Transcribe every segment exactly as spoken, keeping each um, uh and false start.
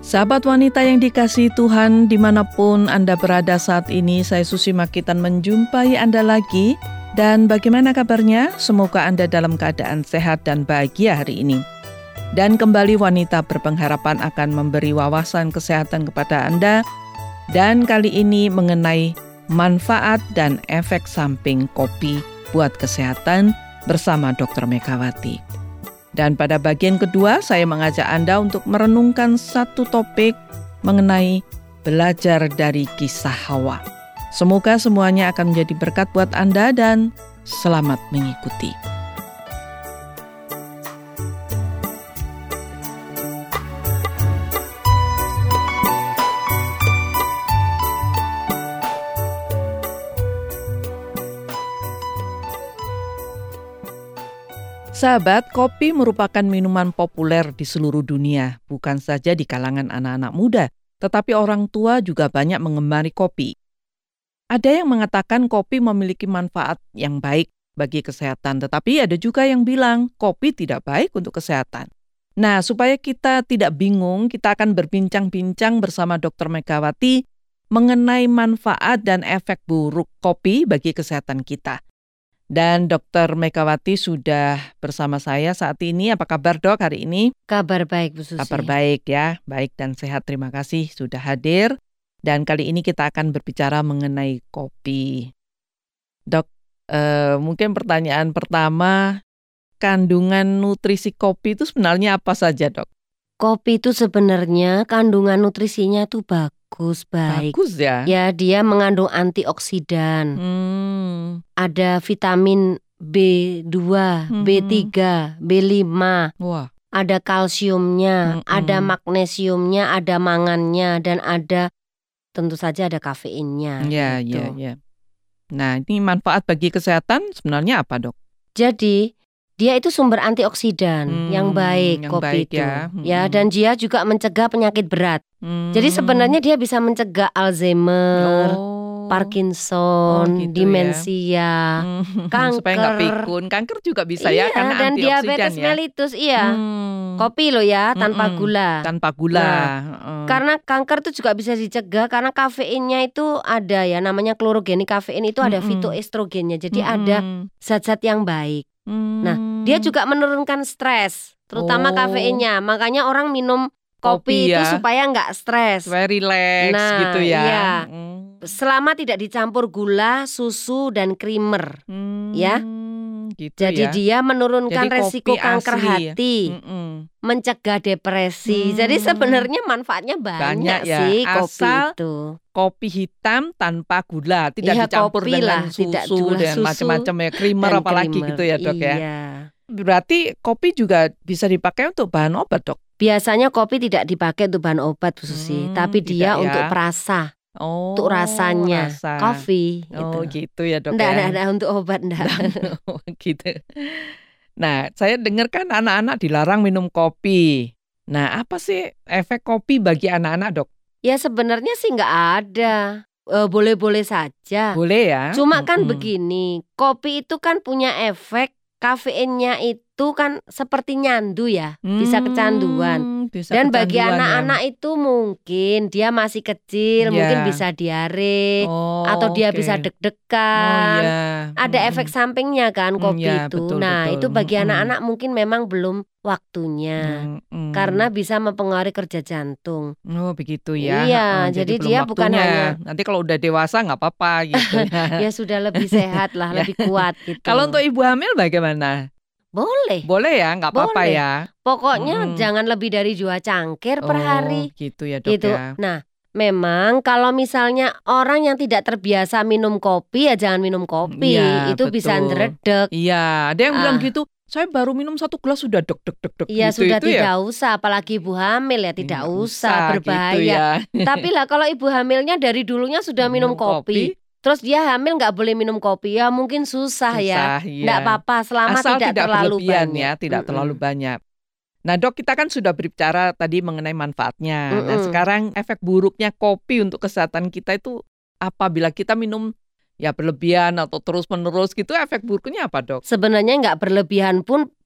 Sahabat wanita yang dikasihi Tuhan, dimanapun Anda berada saat ini, saya Susi Makitan menjumpai Anda lagi. Dan bagaimana kabarnya? Semoga Anda dalam keadaan sehat dan bahagia hari ini. Dan kembali Wanita Berpengharapan akan memberi wawasan kesehatan kepada Anda. Dan kali ini mengenai manfaat dan efek samping kopi buat kesehatan bersama dokter Megawati. Dan pada bagian kedua, saya mengajak Anda untuk merenungkan satu topik mengenai belajar dari kisah Hawa. Semoga semuanya akan menjadi berkat buat Anda dan selamat mengikuti. Sahabat, kopi merupakan minuman populer di seluruh dunia, bukan saja di kalangan anak-anak muda, tetapi orang tua juga banyak mengemari kopi. Ada yang mengatakan kopi memiliki manfaat yang baik bagi kesehatan, tetapi ada juga yang bilang kopi tidak baik untuk kesehatan. Nah, supaya kita tidak bingung, kita akan berbincang-bincang bersama dokter Megawati mengenai manfaat dan efek buruk kopi bagi kesehatan kita. Dan dokter Megawati sudah bersama saya saat ini. Apa kabar dok hari ini? Kabar baik Bu Susi. Kabar baik ya, baik dan sehat. Terima kasih sudah hadir. Dan kali ini kita akan berbicara mengenai kopi. Dok, eh, mungkin pertanyaan pertama, kandungan nutrisi kopi itu sebenarnya apa saja dok? Kopi itu sebenarnya kandungan nutrisinya itu bagus. Bagus, baik. Bagus ya? Ya, dia mengandung antioksidan. Hmm. Ada vitamin B dua, hmm. B tiga, B lima. Wah. Ada kalsiumnya, hmm. ada magnesiumnya, ada mangannya, dan ada tentu saja ada kafeinnya. Ya, gitu. ya, ya. Nah, ini manfaat bagi kesehatan sebenarnya apa dok? Jadi dia itu sumber antioksidan hmm, yang baik yang kopi baik itu, ya. Hmm. ya, dan dia juga mencegah penyakit berat. Hmm. Jadi sebenarnya dia bisa mencegah Alzheimer, oh. Parkinson, oh, gitu demensia, ya. hmm. kanker. Supaya nggak pikun, kanker juga bisa iya, ya karena dan antioksidan diabetes ya. mellitus, iya. Hmm. Kopi loh ya, tanpa hmm, gula. Tanpa gula. Nah, hmm. Karena kanker itu juga bisa dicegah karena kafeinnya itu ada ya, namanya klorogenik kafein itu ada hmm. fitoestrogennya. Jadi hmm. ada zat-zat yang baik. Hmm. Nah, dia juga menurunkan stres, terutama oh. kafeinnya. Makanya orang minum kopi, kopi ya. Itu supaya nggak stres, supaya relax nah, gitu ya. Iya. Hmm. Selama tidak dicampur gula, susu dan creamer, hmm. ya. Gitu Jadi ya. dia menurunkan Jadi resiko kanker asli. hati, mm-mm. mencegah depresi. Hmm. Jadi sebenarnya manfaatnya banyak, banyak ya. Sih kopi Asal itu. Kopi hitam tanpa gula, tidak ya, dicampur dengan lah, susu dan macam-macam ya, creamer apalagi creamer. Gitu ya dok iya. ya. Berarti kopi juga bisa dipakai untuk bahan obat dok? Biasanya kopi tidak dipakai untuk bahan obat Bu Susi, hmm, tapi dia ya. Untuk perasa. Oh, untuk rasanya, rasa. Kopi gitu. Oh gitu ya dok nggak, ya. Nggak, untuk obat enggak. Oh, gitu. Nah, saya dengar kan anak-anak dilarang minum kopi. Nah, apa sih efek kopi bagi anak-anak dok? Ya sebenarnya sih nggak ada. E, boleh-boleh saja. Boleh ya. Cuma kan mm-hmm. begini, kopi itu kan punya efek, kafeinnya itu kan seperti nyandu ya, hmm, bisa kecanduan. Bisa Dan bagi anak-anak ya. Itu mungkin dia masih kecil, yeah. mungkin bisa diare, oh, atau dia okay. bisa deg-degan. Oh, yeah. Ada hmm. efek sampingnya kan kopi hmm, yeah, itu. Betul, nah betul. Itu bagi hmm. anak-anak mungkin memang belum waktunya, hmm, hmm. karena bisa mempengaruhi kerja jantung. Oh begitu ya. Iya, hmm, jadi, jadi dia waktunya. Bukan hanya. Nanti kalau udah dewasa nggak apa-apa gitu. Ya sudah lebih sehat lah, lebih kuat gitu. Kalau untuk ibu hamil bagaimana? Boleh. Boleh ya, nggak apa-apa ya. Pokoknya hmm. jangan lebih dari dua cangkir per oh, hari. Gitu ya dok gitu. ya. Nah, memang kalau misalnya orang yang tidak terbiasa minum kopi ya jangan minum kopi. Ya, itu betul. Bisa ngeredek. Iya, ada yang ah. bilang gitu. Saya baru minum satu gelas sudah dek dek dek dek. Iya gitu, sudah itu tidak ya? usah, apalagi ibu hamil ya tidak Nggak usah, usah berbahaya. Gitu ya. Tapi lah kalau ibu hamilnya dari dulunya sudah minum, minum kopi. kopi. Terus dia hamil nggak boleh minum kopi ya mungkin susah, susah ya. Iya. Nggak apa-apa selama Asal tidak, tidak terlalu banyak ya, tidak Mm-mm. terlalu banyak. Nah dok, kita kan sudah berbicara tadi mengenai manfaatnya. Mm-mm. Nah sekarang efek buruknya kopi untuk kesehatan kita itu apabila kita minum ya berlebihan atau terus-menerus gitu, efek buruknya apa dok? Sebenarnya nggak berlebihan pun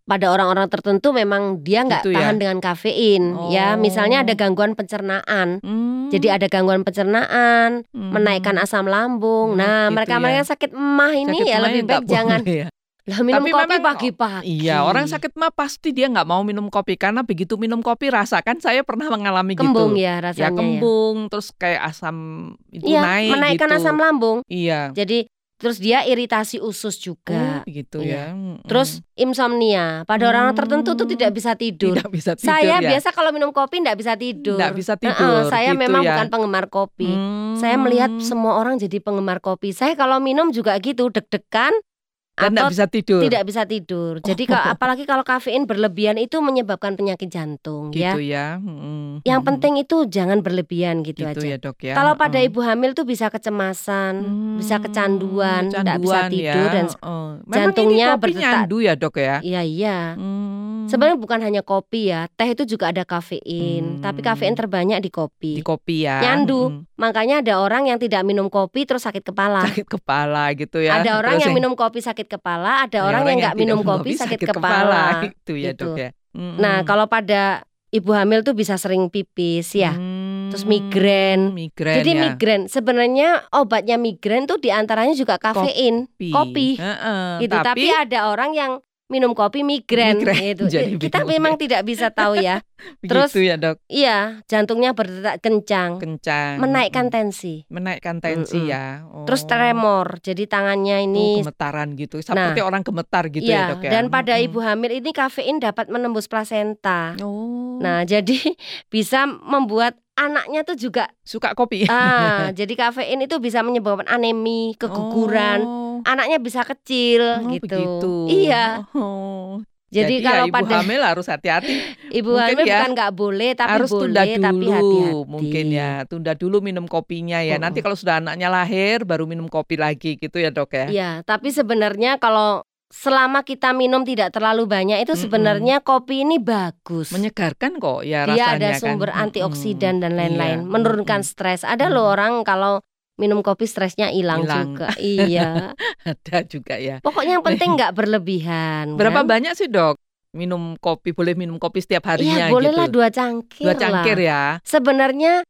pada orang-orang tertentu memang dia nggak Gitu ya? tahan dengan kafein ya. Misalnya ada Oh. gangguan pencernaan. Hmm. Jadi ada gangguan pencernaan, Hmm. menaikkan asam lambung. Hmm, Nah, gitu mereka-mereka ya. sakit emah ini Sakit ya mah lebih nggak baik jangan boleh ya. lah minum Tapi kopi memang pagi-pagi. iya, orang sakit mah pasti dia nggak mau minum kopi karena begitu minum kopi rasakan saya pernah mengalami Kembung gitu. ya Ya rasanya ya. kembung, terus kayak asam itu Iya, naik menaikkan gitu. asam lambung. Iya. Jadi terus dia iritasi usus Oh, juga. begitu Iya. ya. Mm-mm. Terus insomnia. Pada orang tertentu tuh Hmm. tidak bisa tidur. Tidak bisa tidur Saya ya. biasa kalau minum kopi tidak bisa tidur. Nggak bisa Heeh, tidur saya gitu memang ya. bukan penggemar kopi. Saya melihat Hmm. semua orang jadi penggemar kopi. Saya kalau minum juga gitu, deg-degan Dan nggak atau bisa tidur. tidak bisa tidur. Jadi ka- Oh, apalagi kalau kafein berlebihan itu menyebabkan penyakit jantung ya. gitu ya. Mm-mm. Yang Mm-mm. penting itu jangan berlebihan gitu, Gitu aja. ya dok ya. Kalau pada Heeh. ibu hamil tuh bisa kecemasan, bisa Hmm, kecanduan, tidak bisa kecanduan tidur ya. dan Heeh. Memang jantungnya ini kopi berdetak. nyandu ya dok ya. Iya iya. Hmm. Sebenarnya bukan hanya kopi ya, teh itu juga ada kafein. Tapi kafein Hmm. terbanyak di kopi. Di kopi ya. Nyandu. Mm-mm. Makanya ada orang yang tidak minum kopi terus sakit kepala. Sakit kepala gitu ya. Ada orang Terus yang minum kopi sakit kepala, ada ada orang yang nggak tidak minum kopi sakit kepala. Itu ya Gitu. dok ya. Mm-mm. Nah, kalau pada ibu hamil tuh bisa sering pipis ya. Hmm, Terus migrain. migrain Jadi ya. migrain sebenarnya obatnya migrain tuh diantaranya juga kafein, Kopi. kopi. Heeh, Gitu. Tapi, tapi ada orang yang minum kopi migrain Migrain, gitu. jadi Kita bingung memang deh. tidak bisa tahu ya. Terus begitu ya dok. iya, jantungnya berdetak kencang, Kencang. menaikkan Mm-mm. tensi. Menaikkan tensi Mm-mm. ya. Oh. Terus tremor. Jadi tangannya Oh, ini gemetaran gitu. Seperti orang gemetar gitu iya, ya dok ya. dan pada Mm-mm. ibu hamil ini kafein dapat menembus plasenta. Oh. Nah, jadi bisa membuat anaknya tuh juga suka kopi. ah, jadi kafein itu bisa menyebabkan anemi, keguguran. Oh. Anaknya bisa kecil Oh, gitu. begitu. Iya. Oh. Jadi, Jadi kalau ya ibu pada hamil harus hati-hati. ibu mungkin hamil ya, bukan nggak boleh tapi harus boleh tunda dulu tapi hati-hati. mungkin ya. Tunda dulu minum kopinya ya. Nanti Mm-mm. kalau sudah anaknya lahir baru minum kopi lagi gitu ya dok ya. Iya, tapi sebenarnya kalau selama kita minum tidak terlalu banyak itu Mm-mm. sebenarnya kopi ini bagus. Menyegarkan kok ya Dia rasanya ada kan. sumber Mm-mm. antioksidan dan lain-lain, Iya. menurunkan Mm-mm. stres. Ada loh Mm-mm. orang kalau minum kopi stresnya hilang Hilang. juga. Iya. Ada juga ya. Pokoknya yang penting nggak berlebihan. Berapa kan? banyak sih dok minum kopi? Boleh minum kopi setiap harinya Iya, bolehlah gitu? dua cangkir Dua cangkir lah. ya. Sebenarnya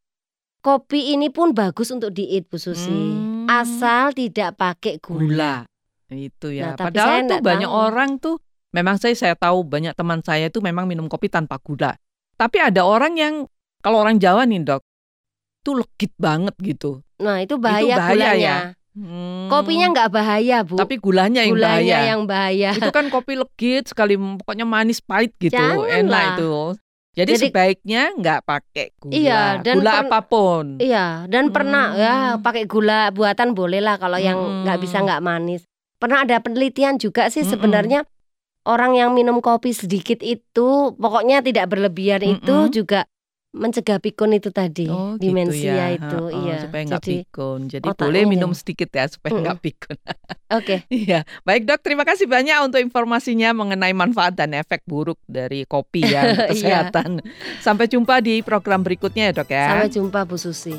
kopi ini pun bagus untuk diet Bu Susi, Hmm. asal tidak pakai gula. Gula. Itu ya. Nah, tapi Padahal saya tuh nggak banyak tahu. orang tuh memang saya saya tahu banyak teman saya tuh memang minum kopi tanpa gula. Tapi ada orang yang kalau orang Jawa nih dok, tuh legit banget gitu. Nah, itu bahaya, bahaya gulanya. ya? Hmm. Kopinya nggak bahaya, Bu. Tapi gulanya yang gulanya bahaya. yang bahaya. Itu kan kopi legit sekali, pokoknya manis pahit gitu, Janganlah. enak itu. Jadi, Jadi- sebaiknya nggak pakai gula, Iya, dan gula per- apapun. Iya, dan pernah Hmm. ya pakai gula buatan boleh lah kalau yang Hmm. nggak bisa nggak manis. Pernah ada penelitian juga sih Mm-mm. sebenarnya orang yang minum kopi sedikit itu pokoknya tidak berlebihan itu Mm-mm. juga mencegah pikun itu tadi, Oh gitu demensia ya. itu. Heeh, Iya. supaya nggak Jadi pikun. Jadi otaknya boleh minum jangan- sedikit ya supaya Mm-mm. nggak pikun. oke. Iya, baik dok, terima kasih banyak untuk informasinya mengenai manfaat dan efek buruk dari kopi ya untuk Iya. kesehatan. Sampai jumpa di program berikutnya ya dok ya. Sampai jumpa Bu Susi.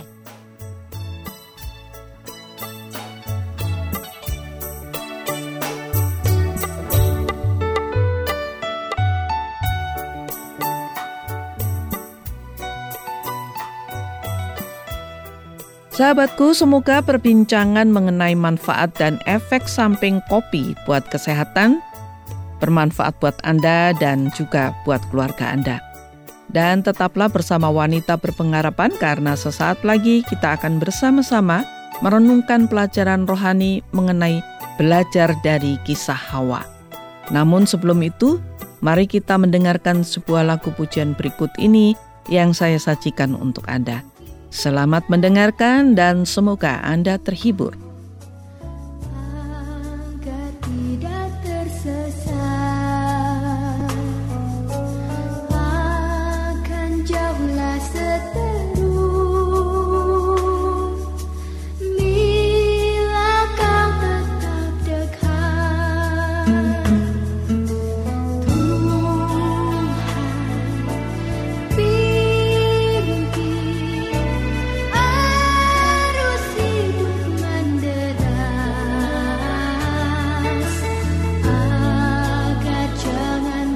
Sahabatku, semoga perbincangan mengenai manfaat dan efek samping kopi buat kesehatan bermanfaat buat Anda dan juga buat keluarga Anda. Dan tetaplah bersama Wanita Berpengharapan karena sesaat lagi kita akan bersama-sama merenungkan pelajaran rohani mengenai belajar dari kisah Hawa. Namun sebelum itu, mari kita mendengarkan sebuah lagu pujian berikut ini yang saya sajikan untuk Anda. Selamat mendengarkan dan semoga Anda terhibur. Agar tidak tersesat, akan jauhlah seterus. Bila kau tetap dekat, Tuhan pimpin arus hidup menderas, agar jangan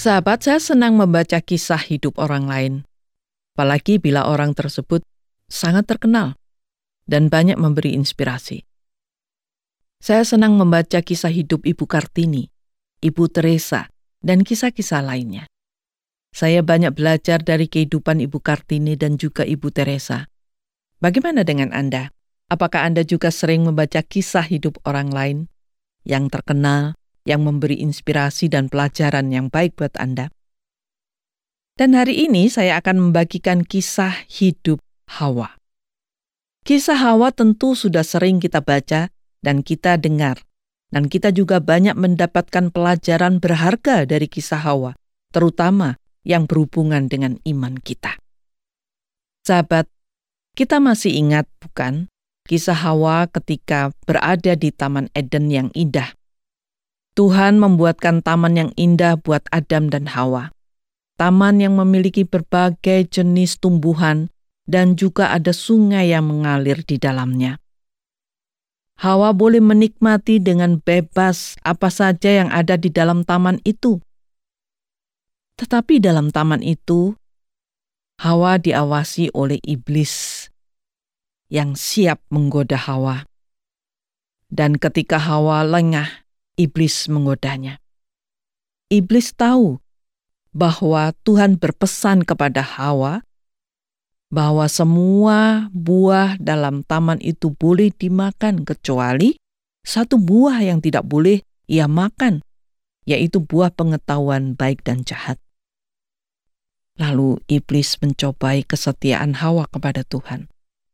Sahabat, saya senang membaca kisah hidup orang lain, apalagi bila orang tersebut sangat terkenal dan banyak memberi inspirasi. Saya senang membaca kisah hidup Ibu Kartini, Ibu Teresa, dan kisah-kisah lainnya. Saya banyak belajar dari kehidupan Ibu Kartini dan juga Ibu Teresa. Bagaimana dengan Anda? Apakah Anda juga sering membaca kisah hidup orang lain yang terkenal, yang memberi inspirasi dan pelajaran yang baik buat Anda? Dan hari ini saya akan membagikan kisah hidup Hawa. Kisah Hawa tentu sudah sering kita baca dan kita dengar. Dan kita juga banyak mendapatkan pelajaran berharga dari kisah Hawa, terutama yang berhubungan dengan iman kita. Sahabat, kita masih ingat bukan kisah Hawa ketika berada di Taman Eden yang indah. Tuhan membuatkan taman yang indah buat Adam dan Hawa. Taman yang memiliki berbagai jenis tumbuhan dan juga ada sungai yang mengalir di dalamnya. Hawa boleh menikmati dengan bebas apa saja yang ada di dalam taman itu. Tetapi dalam taman itu, Hawa diawasi oleh iblis yang siap menggoda Hawa. Dan ketika Hawa lengah, iblis menggodanya. Iblis tahu bahwa Tuhan berpesan kepada Hawa bahwa semua buah dalam taman itu boleh dimakan kecuali satu buah yang tidak boleh ia makan, yaitu buah pengetahuan baik dan jahat. Lalu iblis mencobai kesetiaan Hawa kepada Tuhan.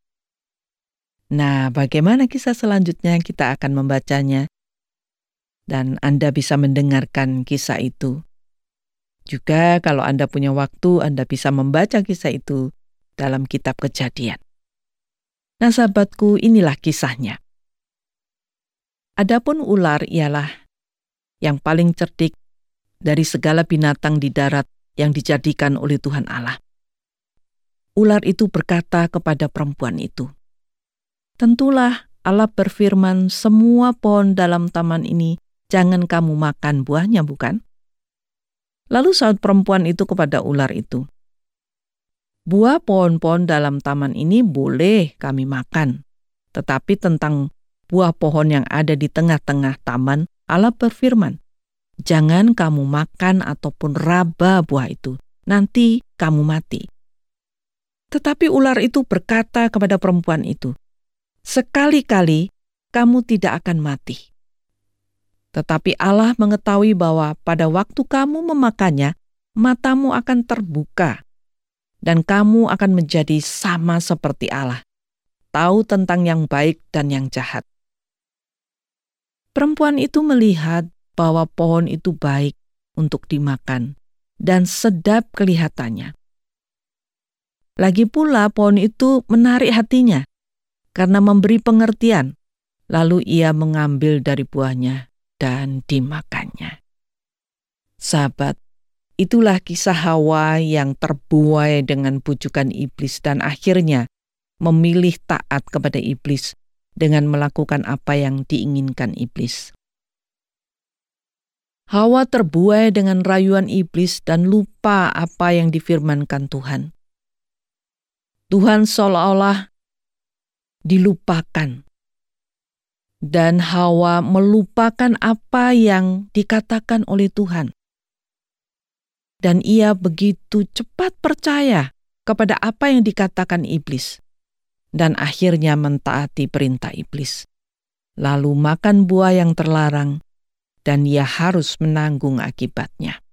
Nah, bagaimana kisah selanjutnya? Kita akan membacanya. Dan Anda bisa mendengarkan kisah itu. Juga kalau Anda punya waktu, Anda bisa membaca kisah itu dalam kitab Kejadian. Nah, sahabatku, inilah kisahnya. Adapun ular ialah yang paling cerdik dari segala binatang di darat yang dijadikan oleh Tuhan Allah. Ular itu berkata kepada perempuan itu, "Tentulah Allah berfirman, semua pohon dalam taman ini jangan kamu makan buahnya, bukan?" Lalu saut perempuan itu kepada ular itu, "Buah pohon-pohon dalam taman ini boleh kami makan. Tetapi tentang buah pohon yang ada di tengah-tengah taman, Allah berfirman, jangan kamu makan ataupun raba buah itu, nanti kamu mati." Tetapi ular itu berkata kepada perempuan itu, "Sekali-kali kamu tidak akan mati. Tetapi Allah mengetahui bahwa pada waktu kamu memakannya, matamu akan terbuka, dan kamu akan menjadi sama seperti Allah, tahu tentang yang baik dan yang jahat." Perempuan itu melihat bahwa pohon itu baik untuk dimakan dan sedap kelihatannya. Lagi pula pohon itu menarik hatinya karena memberi pengertian. Lalu ia mengambil dari buahnya dan dimakannya. Sahabat, itulah kisah Hawa yang terbuai dengan bujukan iblis dan akhirnya memilih taat kepada iblis dengan melakukan apa yang diinginkan iblis. Hawa terbuai dengan rayuan iblis dan lupa apa yang difirmankan Tuhan. Tuhan seolah-olah dilupakan. Dan Hawa melupakan apa yang dikatakan oleh Tuhan. Dan ia begitu cepat percaya kepada apa yang dikatakan iblis. Dan akhirnya mentaati perintah iblis. Lalu makan buah yang terlarang. Dan ia harus menanggung akibatnya.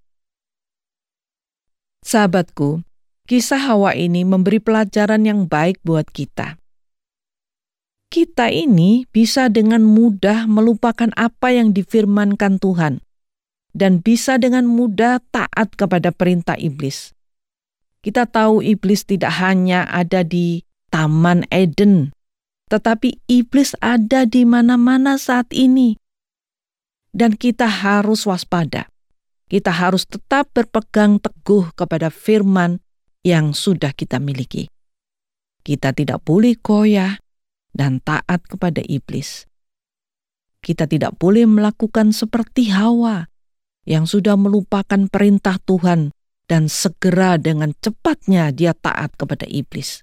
Sahabatku, kisah Hawa ini memberi pelajaran yang baik buat kita. Kita ini bisa dengan mudah melupakan apa yang difirmankan Tuhan dan bisa dengan mudah taat kepada perintah iblis. Kita tahu iblis tidak hanya ada di Taman Eden, tetapi iblis ada di mana-mana saat ini. Dan kita harus waspada. Kita harus tetap berpegang teguh kepada firman yang sudah kita miliki. Kita tidak boleh goyah dan taat kepada iblis. Kita tidak boleh melakukan seperti Hawa yang sudah melupakan perintah Tuhan dan segera dengan cepatnya dia taat kepada iblis.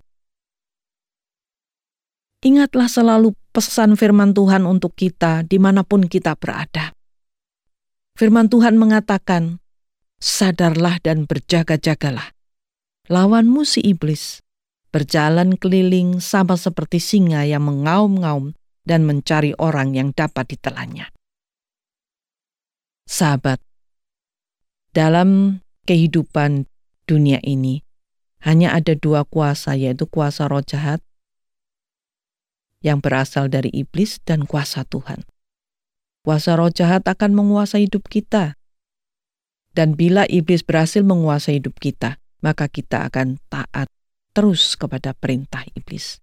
Ingatlah selalu pesan firman Tuhan untuk kita dimanapun kita berada. Firman Tuhan mengatakan, sadarlah dan berjaga-jagalah. Lawanmu si iblis berjalan keliling sama seperti singa yang mengaum-ngaum dan mencari orang yang dapat ditelannya. Sahabat, dalam kehidupan dunia ini hanya ada dua kuasa, yaitu kuasa roh jahat yang berasal dari iblis dan kuasa Tuhan. Kuasa roh jahat akan menguasai hidup kita. Dan bila iblis berhasil menguasai hidup kita, maka kita akan taat terus kepada perintah iblis.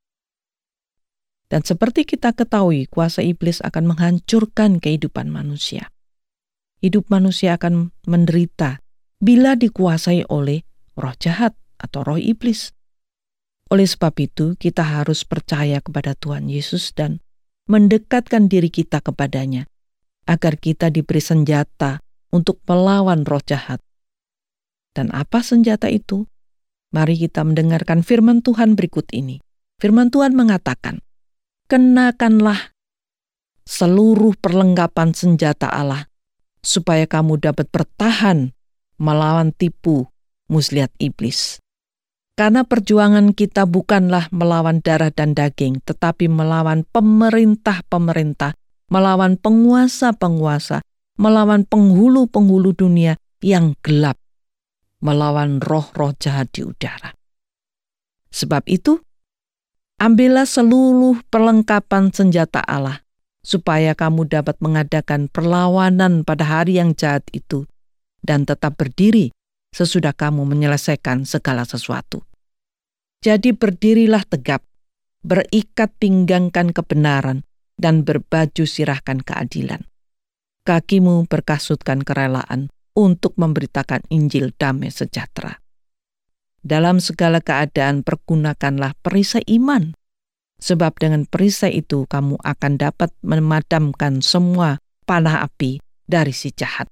Dan seperti kita ketahui, kuasa iblis akan menghancurkan kehidupan manusia. Hidup manusia akan menderita bila dikuasai oleh roh jahat atau roh iblis. Oleh sebab itu, kita harus percaya kepada Tuhan Yesus dan mendekatkan diri kita kepadanya, agar kita diberi senjata untuk melawan roh jahat. Dan apa senjata itu? Mari kita mendengarkan firman Tuhan berikut ini. Firman Tuhan mengatakan, kenakanlah seluruh perlengkapan senjata Allah, supaya kamu dapat bertahan melawan tipu muslihat iblis. Karena perjuangan kita bukanlah melawan darah dan daging, tetapi melawan pemerintah-pemerintah, melawan penguasa-penguasa, melawan penghulu-penghulu dunia yang gelap, melawan roh-roh jahat di udara. Sebab itu, ambillah seluruh perlengkapan senjata Allah, supaya kamu dapat mengadakan perlawanan pada hari yang jahat itu, dan tetap berdiri sesudah kamu menyelesaikan segala sesuatu. Jadi berdirilah tegap, berikat pinggangkan kebenaran, dan berbaju sirahkan keadilan. Kakimu berkasutkan kerelaan untuk memberitakan Injil damai sejahtera. Dalam segala keadaan pergunakanlah perisai iman, sebab dengan perisai itu kamu akan dapat memadamkan semua panah api dari si jahat.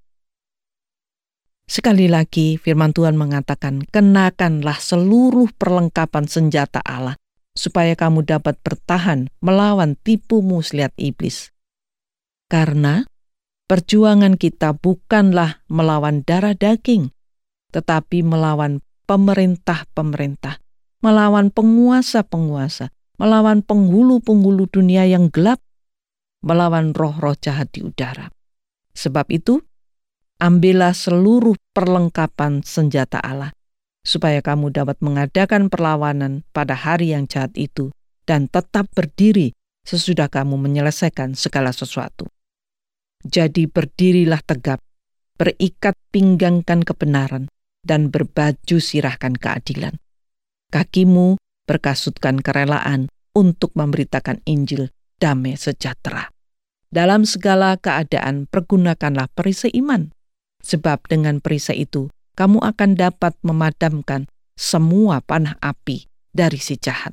Sekali lagi firman Tuhan mengatakan, kenakanlah seluruh perlengkapan senjata Allah, supaya kamu dapat bertahan melawan tipu muslihat iblis. Karena perjuangan kita bukanlah melawan darah daging, tetapi melawan pemerintah-pemerintah, melawan penguasa-penguasa, melawan penghulu-penghulu dunia yang gelap, melawan roh-roh jahat di udara. Sebab itu, ambillah seluruh perlengkapan senjata Allah, supaya kamu dapat mengadakan perlawanan pada hari yang jahat itu, dan tetap berdiri sesudah kamu menyelesaikan segala sesuatu. Jadi berdirilah tegap, berikat pinggangkan kebenaran, dan berbaju sirahkan keadilan. Kakimu berkasutkan kerelaan untuk memberitakan Injil damai sejahtera. Dalam segala keadaan pergunakanlah perisai iman, sebab dengan perisai itu kamu akan dapat memadamkan semua panah api dari si jahat.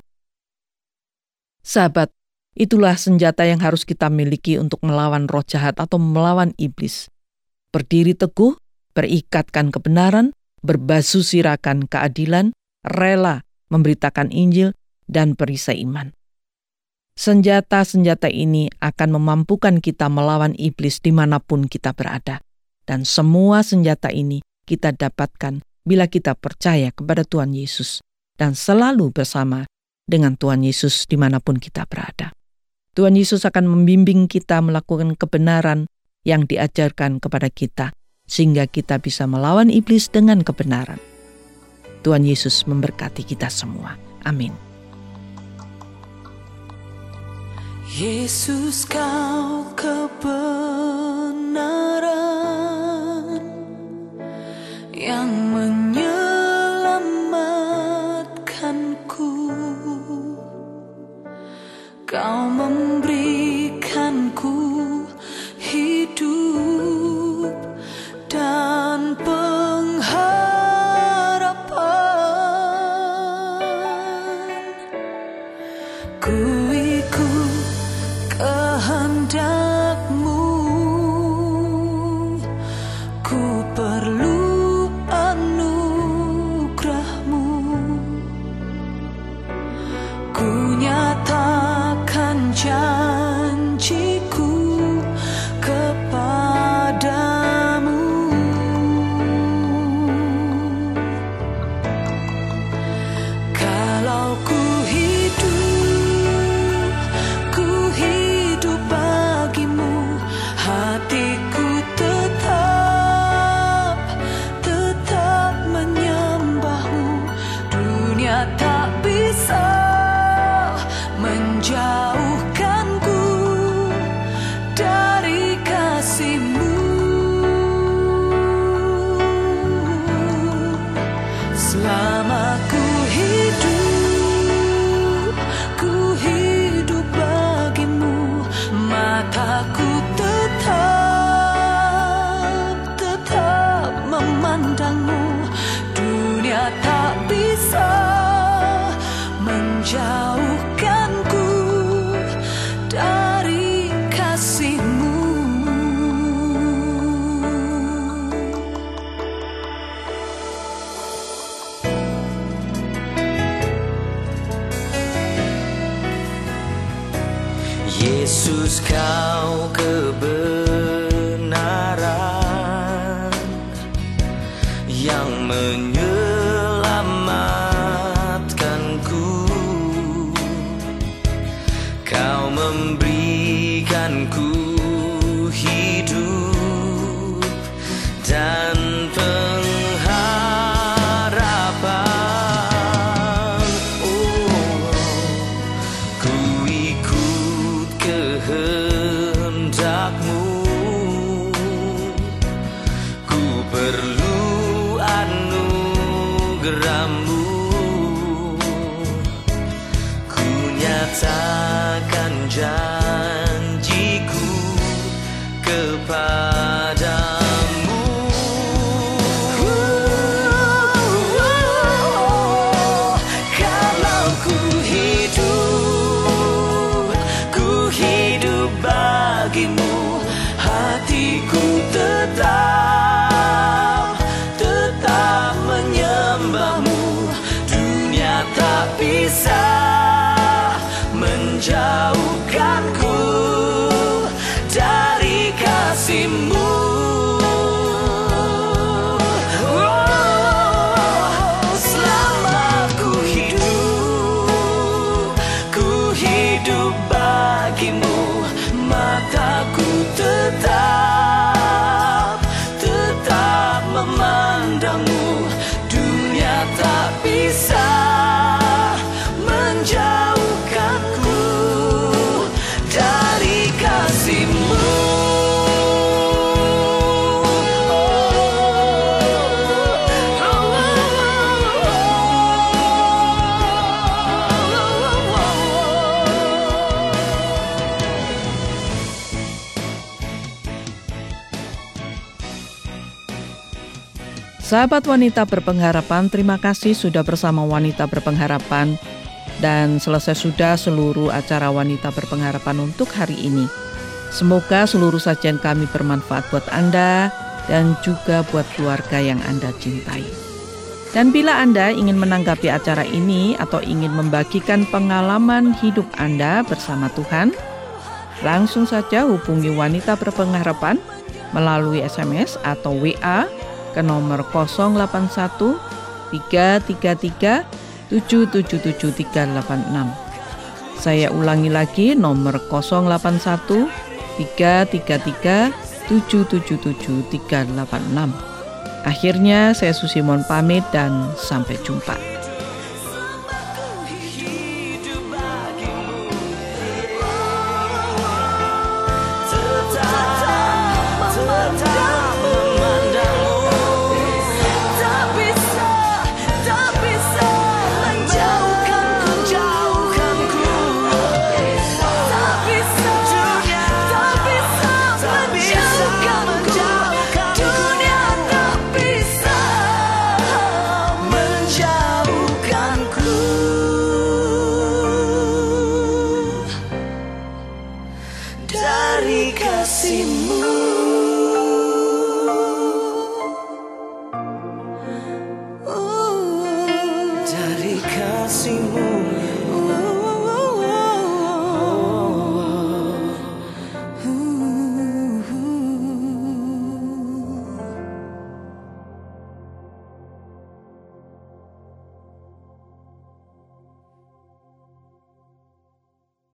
Sahabat, itulah senjata yang harus kita miliki untuk melawan roh jahat atau melawan iblis. Berdiri teguh, berikatkan kebenaran, berbaju sirahkan keadilan, rela memberitakan Injil, dan perisai iman. Senjata-senjata ini akan memampukan kita melawan iblis dimanapun kita berada. Dan semua senjata ini kita dapatkan bila kita percaya kepada Tuhan Yesus dan selalu bersama dengan Tuhan Yesus dimanapun kita berada. Tuhan Yesus akan membimbing kita melakukan kebenaran yang diajarkan kepada kita, sehingga kita bisa melawan iblis dengan kebenaran. Tuhan Yesus memberkati kita semua. Amin. Yesus, kau kebenaran yang menyelamatkanku. Kau memberikanku hidup dan pengharapan. Ku ikut kehendak-Mu, menjauhkanku dari kasih-Mu. Selama ku hidup, ku hidup bagimu, mataku tetap, tetap memandangmu. Dunia tak bisa menjauhkanku dari kasih-Mu. Yesus, Kau kebenaran yang menyelamatkanku. Kau memberikanku hidup dan pengharapan. Oh, ku ikut kehendak-Mu. Ku perlu anugerah-Mu. Ku nyatakan janjiku kepadamu. Kalau ku hidup, ku hidup bagi-Mu, hatiku tetap, tetap menyembah-Mu. Dunia tak bisa menjauhkanku dari kasih-Mu. Oh, selama ku hidup, ku hidup bagi-Mu, mataku tetap, tetap memandang-Mu. Dunia tak bisa menjauhkanku dari kasih-Mu. Sahabat Wanita Berpengharapan, terima kasih sudah bersama Wanita Berpengharapan. Dan selesai sudah seluruh acara Wanita Berpengharapan untuk hari ini. Semoga seluruh sajian kami bermanfaat buat Anda dan juga buat keluarga yang Anda cintai. Dan bila Anda ingin menanggapi acara ini atau ingin membagikan pengalaman hidup Anda bersama Tuhan, langsung saja hubungi Wanita Berpengharapan melalui S M S atau W A ke nomor nol delapan satu tiga tiga tiga tujuh tujuh tujuh tiga delapan enam. Saya ulangi lagi, nomor nol delapan satu tiga tiga tiga tujuh tujuh tujuh tiga delapan enam. Akhirnya saya Susi mohon pamit dan sampai jumpa. Dari kasih-Mu, Dari kasih-Mu.